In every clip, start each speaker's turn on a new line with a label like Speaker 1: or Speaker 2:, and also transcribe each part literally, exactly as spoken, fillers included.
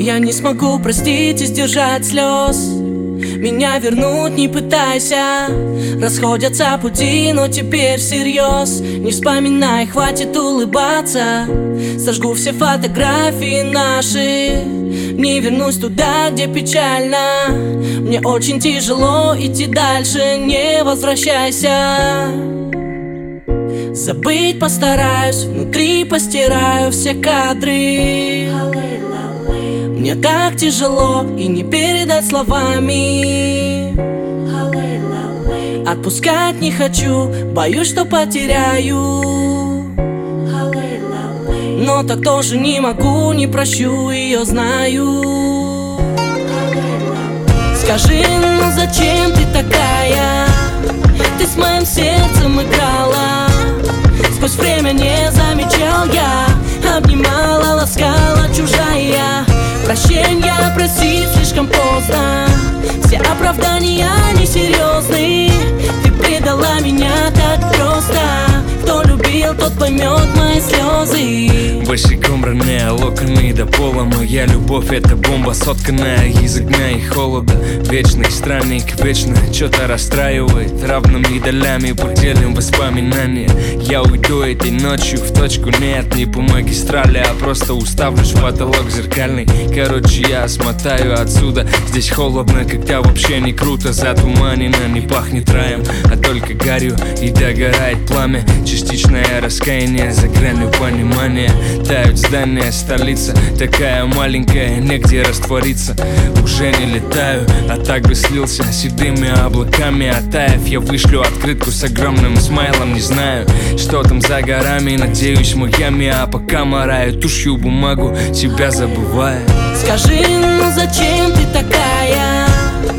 Speaker 1: Я не смогу простить и сдержать слез. Меня вернуть не пытайся. Расходятся пути, но теперь всерьез. Не вспоминай, хватит улыбаться. Сожгу все фотографии наши. Не вернусь туда, где печально. Мне очень тяжело идти дальше, не возвращайся. Забыть постараюсь, внутри постираю все кадры. Мне так тяжело и не передать словами. Отпускать не хочу, боюсь, что потеряю. Но так тоже не могу, не прощу ее, знаю. Скажи, ну зачем ты такая? Ты с моим сердцем играла. Сквозь время не замечал я. Обнимала, ласкала чужая. Прощения просить слишком поздно. Все оправдания несерьезны. Ты предала меня так просто. Кто любил, тот поймет мои слезы.
Speaker 2: Босиком ровняя локоны до пола. Моя любовь — это бомба, сотканная из огня и холода. Вечный странник, вечно что-то расстраивает. Равными долями поделим воспоминания. Я уйду этой ночью в точку, нет, не по магистрали, а просто уставлюсь в потолок зеркальный. Короче, я смотаю отсюда. Здесь холодно, когда вообще не круто. Затуманено, не пахнет раем, а только гарью. И догорает пламя. Частичное раскаяние за гранью понимания. Тают здания, столица такая маленькая, негде раствориться. Уже не летаю, а так бы слился седыми облаками. Оттаив, я вышлю открытку с огромным смайлом. Не знаю, что там за горами, надеюсь, Майами. А пока мораю тушью бумагу, тебя забываю.
Speaker 1: Скажи, ну зачем ты такая?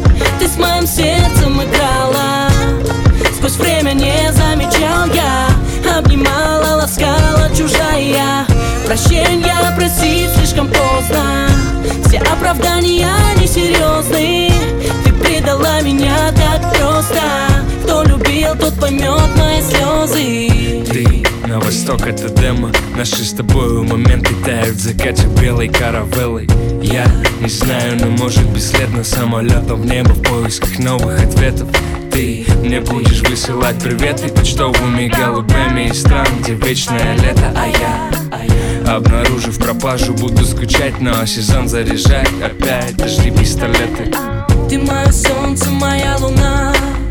Speaker 1: Ты с моим сердцем играла. Сквозь время не замечал я. Обнимала, ласкала чужая. Прощения просить слишком поздно. Все оправдания несерьезны. Ты предала меня так просто. Кто любил, тот поймет мои слезы.
Speaker 2: Ты на восток — это демо. Наши с тобою моменты тают в закате белой каравеллой. Я не знаю, но может бесследно самолетом в небо в поисках новых ответов. Ты мне будешь высылать приветы почтовыми голубями из стран, где вечное лето. А я, а я, обнаружив пропажу, буду скучать, но сезон заряжать опять дожди, пистолеты.
Speaker 1: Ты мое солнце, моя луна.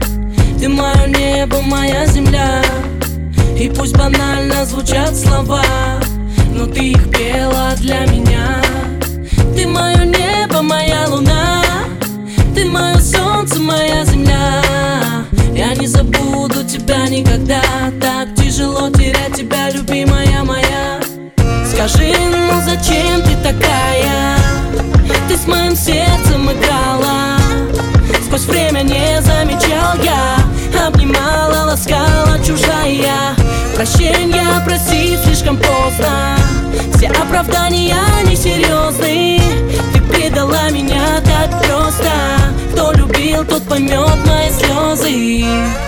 Speaker 1: Ты мое небо, моя земля. И пусть банально звучат слова, но ты их пела для меня. Ты мое небо, моя луна. Ты мое солнце, моя земля. Я не забуду тебя никогда. Так тяжело терять тебя, любимая моя. Скажи, ну зачем ты такая? Ты с моим сердцем играла. Сквозь время не замечал я. Обнимала, ласкала чужая. Прощения просить слишком поздно. Все оправдания несерьезны. Ты предала меня так просто. Кто любил, тот поймет мои слезы.